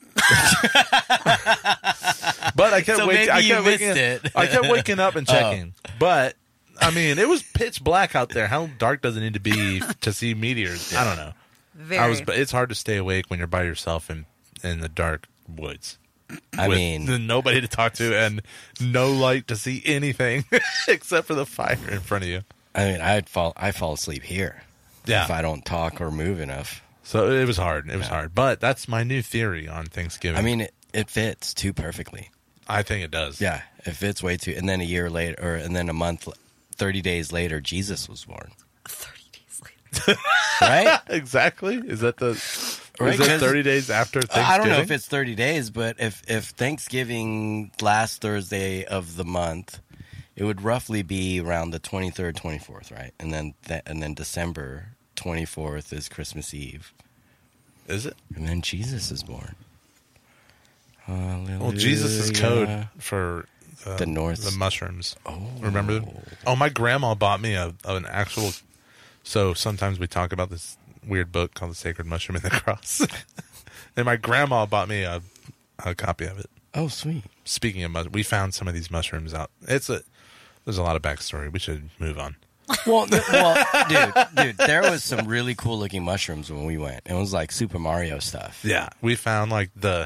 But I kept So waking maybe you waking missed it. I kept waking up and checking. But I mean, it was pitch black out there. How dark does it need to be to see meteors? I don't know. Very. It's hard to stay awake when you're by yourself in the dark woods. I with mean, nobody to talk to and no light to see anything except for the fire in front of you. I fall asleep here. Yeah. If I don't talk or move enough. So it was hard. It was hard. But that's my new theory on Thanksgiving. I mean, it fits too perfectly. I think it does. Yeah. It fits way too. And then a year later, and then a month, 30 days later, Jesus was born. 30 days later. Right? Exactly. Is that Right, is it 'cause- 30 days after Thanksgiving? I don't know if it's 30 days, but if Thanksgiving last Thursday of the month, it would roughly be around the 23rd, 24th, right? And then December 24th is Christmas Eve. Is it? And then Jesus is born. Hallelujah. Well, Jesus is code for The North. the mushrooms. Oh. Remember? Oh, my grandma bought me an actual. So sometimes we talk about this weird book called The Sacred Mushroom and the Cross. And my grandma bought me a copy of it. Oh, sweet. Speaking of mushrooms, we found some of these mushrooms out. There's a lot of backstory. We should move on. Well, dude, there was some really cool looking mushrooms when we went. It was like Super Mario stuff. Yeah, we found like the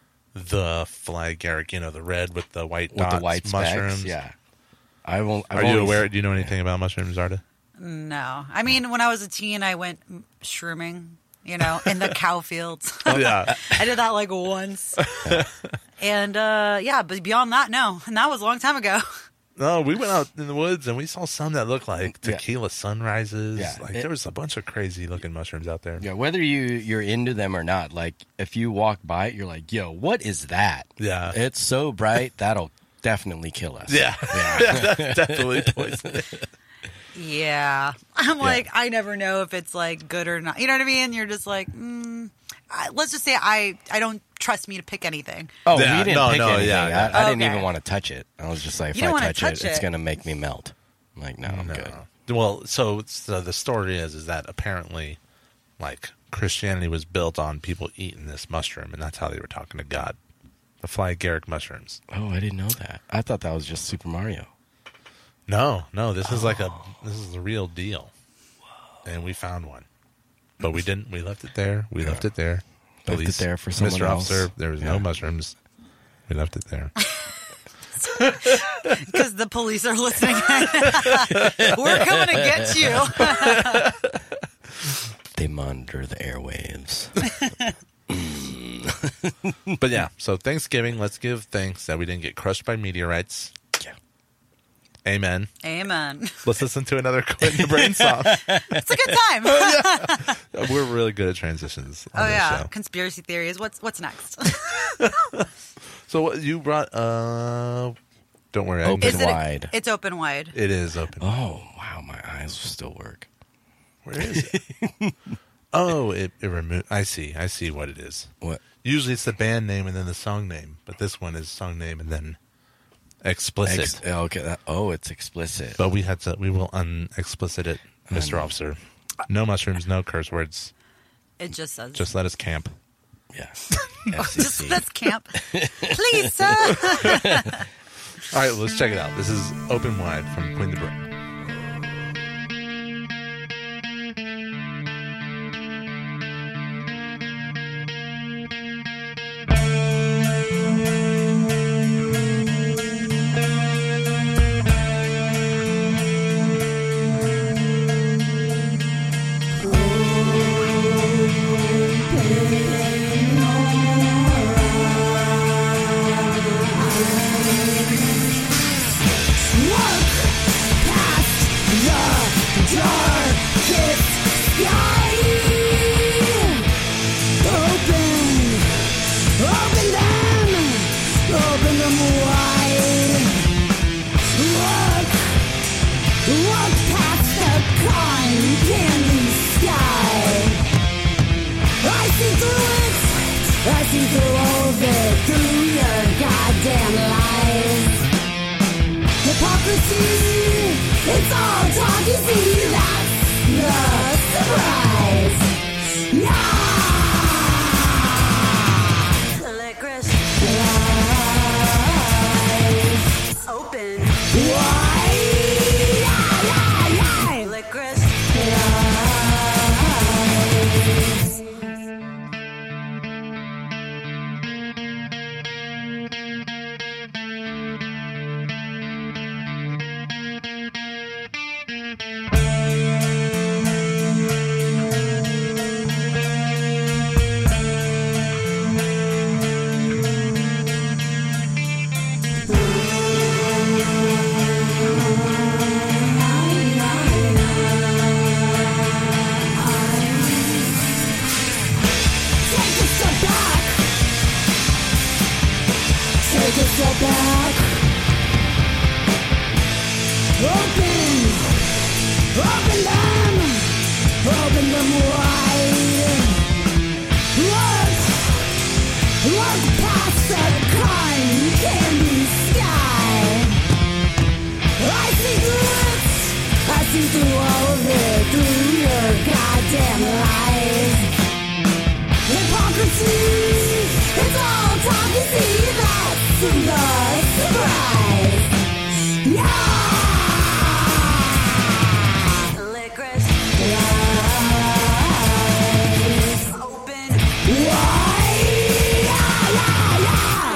flagaric, the red with the white With dots, the white mushrooms. specks. Yeah. I've Are you aware? Do you know anything about mushrooms, Arda? No. I mean, when I was a teen, I went shrooming, in the cow fields. Yeah. I did that like once. And, but beyond that, no. And that was a long time ago. No, we went out in the woods and we saw some that looked like Yeah. tequila sunrises. Yeah. There was a bunch of crazy looking mushrooms out there. Yeah, whether you're into them or not, like if you walk by it, you're like, yo, what is that? Yeah. It's so bright, that'll definitely kill us. Yeah. That's definitely poison. Yeah. I'm like, I never know if it's like good or not. You know what I mean? You're just like, let's just say I don't trust me to pick anything. Oh, Yeah, we didn't no, pick no, anything. yeah. I didn't Okay. even want to touch it. I was just like, You if don't I wanna touch it, touch it's it. going to make me melt. I'm like, no, I'm good. Well, so the story is that apparently, like, Christianity was built on people eating this mushroom, and that's how they were talking to God. The flagaric mushrooms. Oh, I didn't know that. I thought that was just Super Mario. No, this is like this is the real deal. and we found one. But we didn't. We left it there. We left it there. Left it there for someone Mr. else. Officer, there was no mushrooms. We left it there. Because the police are listening. We're coming to get you. They monitor the airwaves. But yeah, so Thanksgiving, let's give thanks that we didn't get crushed by meteorites. Yeah. Amen. Amen. Let's listen to another Quit in the Brain song. It's a good time. We're really good at transitions on Oh this yeah, show. conspiracy theories. What's next? So what you brought, don't worry. Open Is it wide. It's open wide. It is open. Oh, wow. My eyes will still work. Where is it? Oh, it removed. I see what it is. What? Usually it's the band name and then the song name, but this one is song name and then explicit. Okay. It's explicit. But we will unexplicit it, Mr. Officer. No mushrooms, no curse words. It just says. Just let us camp. Yeah. Just FCC. let's camp, please, sir. All right, let's check it out. This is Open Wide from Queen the Brain. It's all talk, you see, that's the surprise. Yeah! Licorice lies open. Why? Yeah. Licorice back. Open them wide. Look past the cotton candy sky. I see through it. I see through all of it. Through your goddamn lies. Hypocrisy. It's all talk, you see. That's the surprise. Yeah! Licorice lies open wide. Yeah.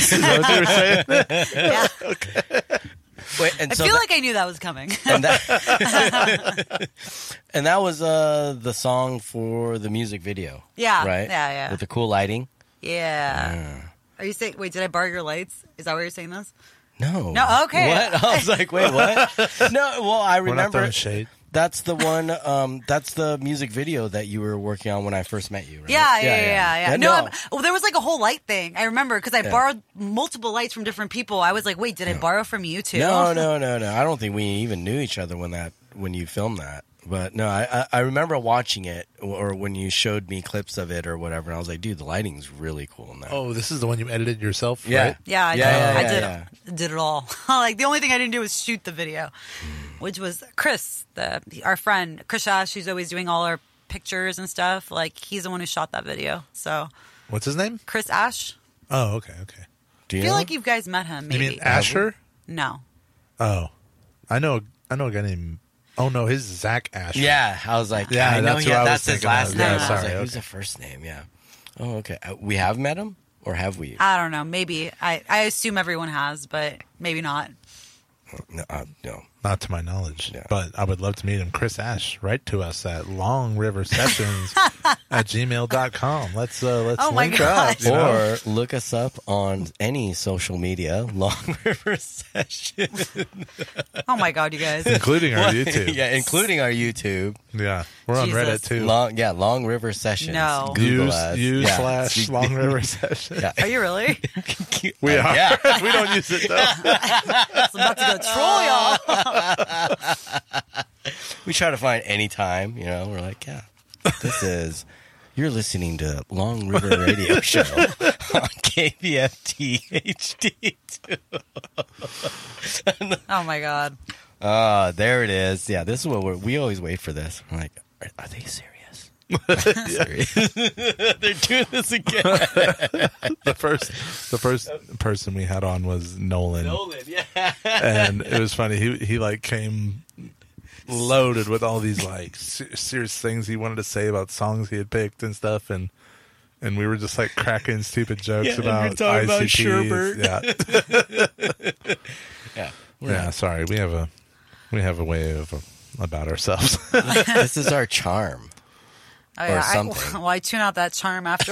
Is that what you were saying? Yeah. Wait, and I so feel like I knew that was coming. and that, and that was the song for the music video. Yeah, Right? yeah. With the cool lighting. Yeah. Are you saying? Wait, did I borrow your lights? Is that what you're saying? This? No. No, okay. What? I was like, wait, what? No, well, I We're not remember throwing shade. that's the one. That's the music video that you were working on when I first met you, right? Yeah. No, No, well, there was like a whole light thing. I remember because I borrowed multiple lights from different people. I was like, wait, did I borrow from you too? no. I don't think we even knew each other when you filmed that. But no, I remember watching it or when you showed me clips of it or whatever. And I was like, dude, the lighting's really cool in that. Oh, this is the one you edited yourself, Yeah. right? Yeah, I did. Yeah, I yeah, did it all. Like the only thing I didn't do was shoot the video, which was Chris, our friend Chris Ash, who's always doing all our pictures and stuff. Like he's the one who shot that video. So What's his name? Chris Ash. Oh, okay. Do I you feel know? like you guys met him. Maybe You mean Asher? no. Oh, I know a guy named. Oh no, his is Zach Asher. Yeah, I was like, Yeah, I know that's who I was that's his thinking last of. name. Yeah, I was sorry, like, who's okay. the first name? Yeah. Oh, okay. We have met him, or have we? I don't know. Maybe I assume everyone has, but maybe not. No. Not to my knowledge, Yeah. but I would love to meet him. Chris Ash, write to us at longriversessions at gmail.com. Let's Oh my link gosh. up. You know? Or look us up on any social media, Long River Session. Oh my god, you guys. Including our YouTube. Yeah, including our YouTube. Yeah. We're on Jesus. Reddit too. Long River Sessions. No. Google us. use Yeah. slash Long River Session. Yeah. Are you really? We are. Yeah. We don't use it though. I'm about to go troll y'all. We try to find any time, we're like, yeah, you're listening to Long River Radio Show on KPFT HD2. Oh my god. There it is. Yeah, this is what we always wait for this. We're like, are they serious? Serious? They're doing this again. The first person we had on was Nolan. yeah. And it was funny. He like came loaded with all these like serious things he wanted to say about songs he had picked and stuff, and we were just like cracking stupid jokes Yeah, and about we're talking about ICPs. Sherbert. Yeah, Yeah. Sorry, we have a way of about ourselves. This is our charm. Oh, Or yeah. something. I tune out that charm after.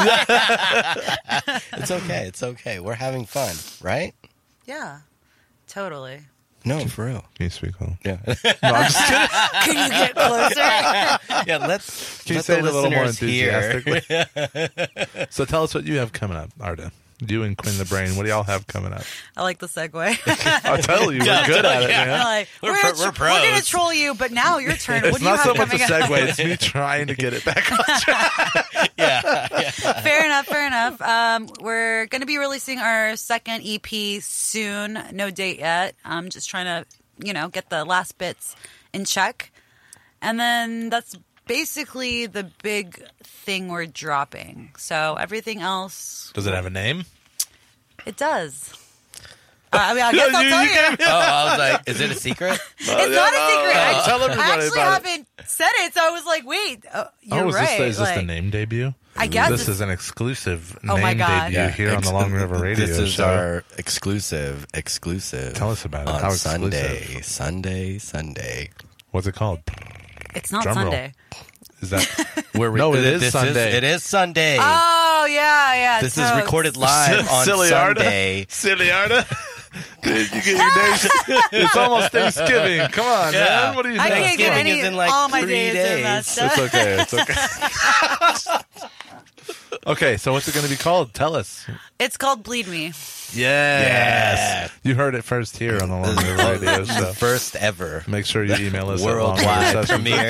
It's okay. It's okay. We're having fun, right? Yeah, totally. No, for real. Can you speak on? Yeah. No, I'm just kidding. Can you get closer? Yeah, let's Can you let say it the a little more listeners hear. enthusiastically? So tell us what you have coming up, Arda. You and Quinn the Brain. What do y'all have coming up? I like the segue. I'll tell you, we're good at it, You're man. like, We're we're pros. going to troll you, but now your turn. What It's do you not have so much a coming up? segue. It's me trying to get it back on track. Yeah. Fair enough. We're going to be releasing our second EP soon. No date yet. I'm just trying to, get the last bits in check. And then that's basically the big thing we're dropping. So everything else, Does it have a name? it does. I guess I'll tell you. Oh, I was like, is it a secret? It's not a secret. Tell everybody I actually about it. haven't said it, so I was like, wait, you're is right. this the Like, name debut? I guess This it's- is an exclusive Oh my name God. debut here on the Long River Radio This is Show. our exclusive. Tell us about it. On How Sunday. exclusive? Sunday. What's it called? It's not Drum roll. Sunday. Is that No, it is Sunday. It is Sunday. Oh, yeah. This is totes. recorded live on Silly Arda? Sunday. Silly Arda? Dude, you get your days. It's almost Thanksgiving. Come on, Yeah. man. What do you I think? can't get Thanksgiving any. is in, like, all my 3 days are days. messed up. It's okay. Okay, so what's it going to be called? Tell us. It's called Bleed Me. Yes. You heard it first here on the Long River Radio Show. First ever. Make sure you email us Worldwide at premiere.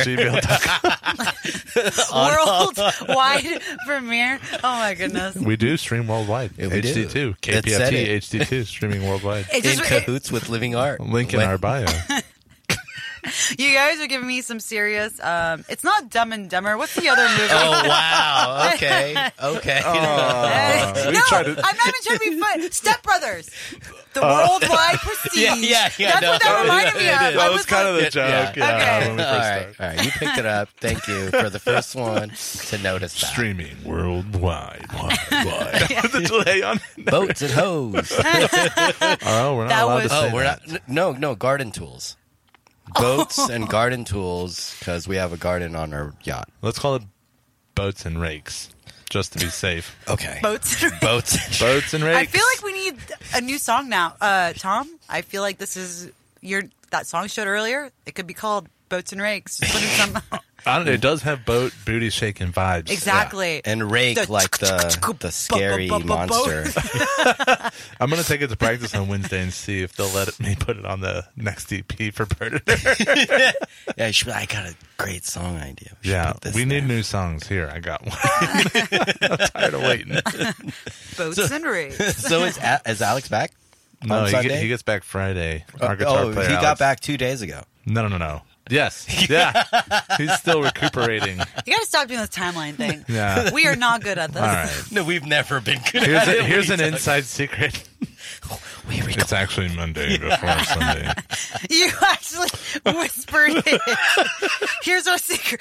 longriversessions@gmail.com. Worldwide premiere. Oh my goodness. We do stream worldwide. Yeah, we do. HD2. It said KPFT it. HD2 streaming worldwide. It In just, cahoots with Living Art. Link in our bio. You guys are giving me some serious. It's not Dumb and Dumber. What's the other movie? Oh wow. Okay. Okay. No, we tried to- I'm not even trying to be fun. Step Brothers, the worldwide prestige. Yeah. That's what that reminded me of. That I was kind of the like, joke. Yeah. Okay. When we All first right. started. All right. You picked it up. Thank you for the first one to notice that. Streaming worldwide. The delay on. Boats and hoes. Oh, we're not That allowed was- to say Oh, we're that. not. No, garden tools. Boats and garden tools because we have a garden on our yacht. Let's call it boats and rakes, just to be safe. Okay. Boats. Boats. Boats and rakes. I feel like we need a new song now. Tom, I feel like this is that song showed earlier. It could be called Boats and Rakes. Just put in some. I don't know, it does have boat booty shaking vibes. Exactly. And rake The- like the scary monster. I'm gonna take it to practice on Wednesday and see if they'll let me put it on the next EP for Predator. Yeah, you should be like, I got a great song idea. should Yeah, put this we need there. new songs. Here, I got one. I'm tired of waiting. Boats and Rakes. So is Alex back? No, on Sunday? he gets back Friday. Our guitar Oh, player, he got Alex. back 2 days ago. No. Yes. Yeah. He's still recuperating. You got to stop doing this timeline thing. Yeah. We are not good at this. All right. No, we've never been good at it. Here's an inside secret. It's actually Monday before Sunday. You actually whispered it. Here's our secret.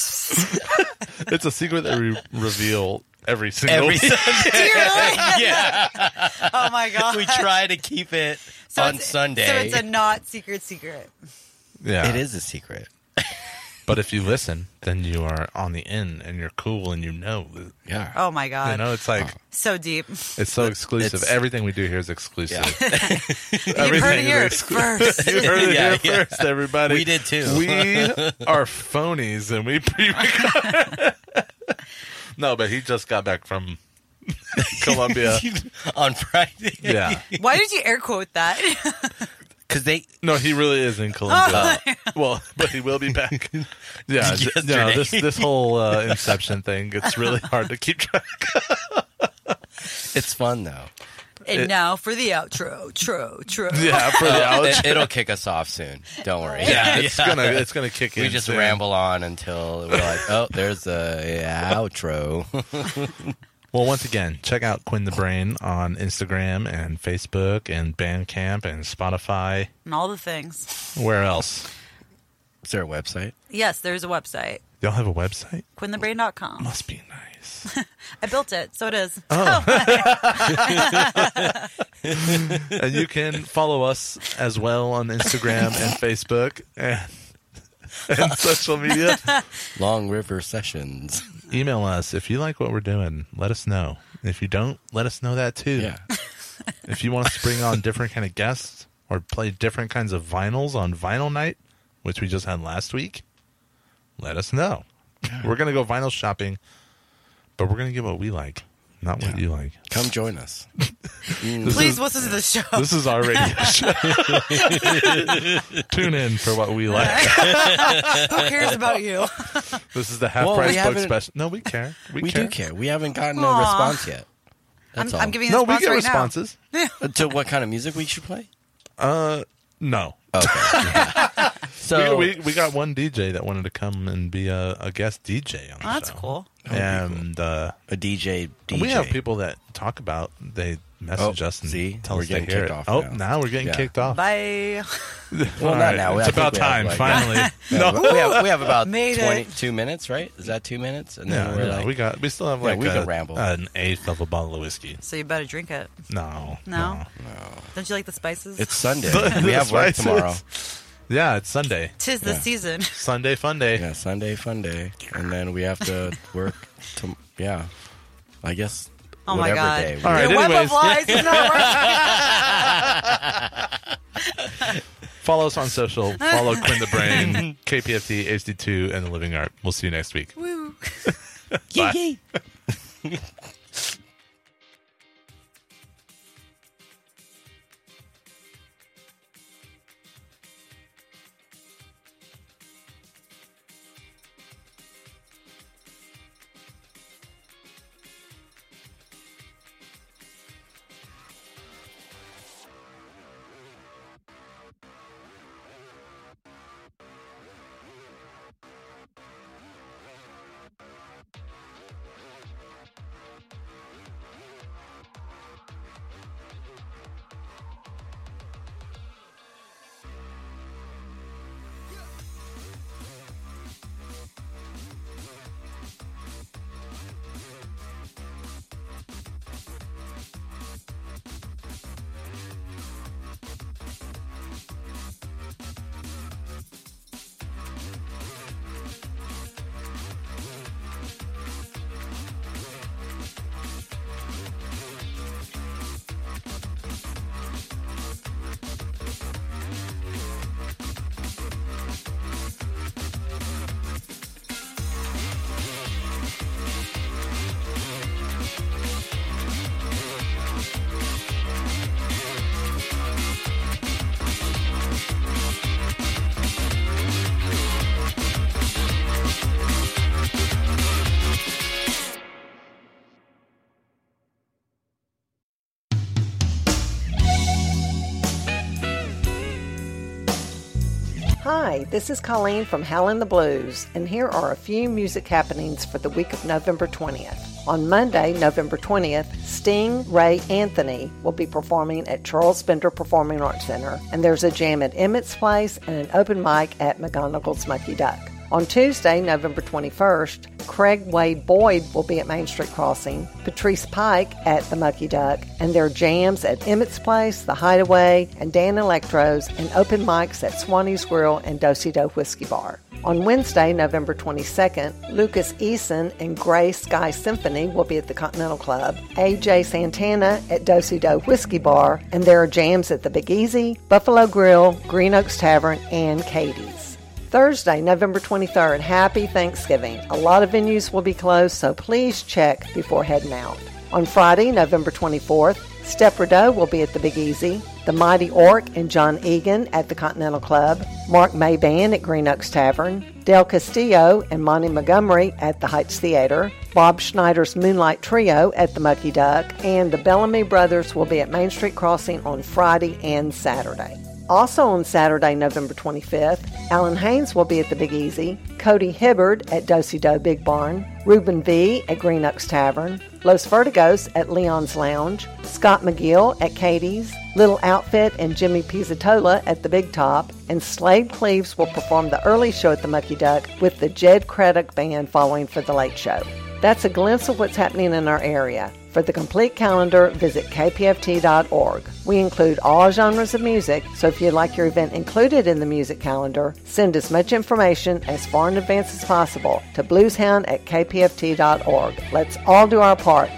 It's a secret that we reveal every single Every Sunday. Do you really? Yeah. Oh my god. We try to keep it on Sunday. So it's a not secret. Yeah. It is a secret. But if you listen, then you are on the in and you're cool and you know. Yeah. Oh my god. You know, it's like, So deep. it's so exclusive. It's- Everything we do here is exclusive. Yeah. You've heard it here first. You heard it Yeah, here yeah. first, everybody. We did too. We are phonies and we pre-record. No, but he just got back from Colombia. On Friday. Yeah. Why did you air quote that? Because they. No, he really is in Colombia. Well, but he will be back. Yeah, Yesterday. this whole Inception thing gets really hard to keep track. It's fun though. And now for the outro. True. Yeah, for the outro. It'll kick us off soon. Don't worry. Yeah, it's gonna kick in. We just soon. ramble on until we're like, oh, there's a outro. Well, once again, check out Quinn the Brain on Instagram and Facebook and Bandcamp and Spotify. And all the things. Where else? Is there a website? Yes, there's a website. Y'all have a website? QuinnTheBrain.com. Must be nice. I built it, so it is. And you can follow us as well on Instagram and Facebook and social media. Long River Sessions. Email us if you like what we're doing. Let us know. If you don't, let us know that too. Yeah. If you want us to bring on different kind of guests or play different kinds of vinyls on Vinyl Night, which we just had last week, let us know. We're going to go vinyl shopping, but we're going to get what we like, not what you like. Come join us. Please listen to the show. This is our radio show. Tune in for what we like. Who cares about you? This is the half Well, price we book haven't- special. No, we care. We do care. We haven't gotten a Aw. response yet. That's all. I'm giving you No, the we response get right responses. To what kind of music we should play? No. Okay. So we got one DJ that wanted to come and be a guest DJ on the now. Oh, that's show. cool. And a DJ. we have people that talk about, they message us and see? tell We're us they getting hear kicked it. off Oh, now. now we're getting Yeah. kicked off. Bye. Well, All not right. now. It's I think about we have, time, like- finally. we have about Made it. 22 minutes, right? Is that 2 minutes? And then Yeah, we're like, we still have Yeah, like we can ramble. an eighth of a bottle of whiskey. So you better drink it. No. No? Don't you like the spices? it's Sunday. We have work Spices. tomorrow. Yeah, it's Sunday. 'Tis the season. Sunday fun day. Yeah, Sunday fun day, and then we have to work. I guess. Oh my whatever God. day. All right, Your web anyways. of lies is not working. Follow us on social. Follow Quinn the Brain, KPFT, HD2, and The Living Art. We'll see you next week. Woo. Bye. Hi, this is Colleen from Howlin' the Blues, and here are a few music happenings for the week of November 20th. On Monday, November 20th, Sting Ray Anthony will be performing at Charles Bender Performing Arts Center, and there's a jam at Emmett's Place and an open mic at McGonagall's Mucky Duck. On Tuesday, November 21st, Craig Wade Boyd will be at Main Street Crossing, Patrice Pike at the Mucky Duck, and their jams at Emmett's Place, The Hideaway, and Dan Electro's, and open mics at Swanee's Grill and Do-Si-Do Whiskey Bar. On Wednesday, November 22nd, Lucas Eason and Gray Sky Symphony will be at the Continental Club, AJ Santana at Do-Si-Do Whiskey Bar, and there are jams at the Big Easy, Buffalo Grill, Green Oaks Tavern, and Katie's. Thursday, November 23rd, Happy Thanksgiving. A lot of venues will be closed, so please check before heading out. On Friday, November 24th, Step Rideau will be at the Big Easy, the Mighty Orc and John Egan at the Continental Club, Mark Mayban at Green Oaks Tavern, Del Castillo and Monty Montgomery at the Heights Theater, Bob Schneider's Moonlight Trio at the Mucky Duck, and the Bellamy Brothers will be at Main Street Crossing on Friday and Saturday. Also on Saturday, November 25th, Alan Haynes will be at the Big Easy, Cody Hibbard at Do-Si-Do Big Barn, Reuben V. at Green Oaks Tavern, Los Vertigos at Leon's Lounge, Scott McGill at Katie's, Little Outfit and Jimmy Pizzatola at the Big Top, and Slade Cleaves will perform the early show at the Mucky Duck with the Jed Craddock Band following for the late show. That's a glimpse of what's happening in our area. For the complete calendar, visit kpft.org. We include all genres of music, so if you'd like your event included in the music calendar, send as much information as far in advance as possible to blueshound@kpft.org. Let's all do our part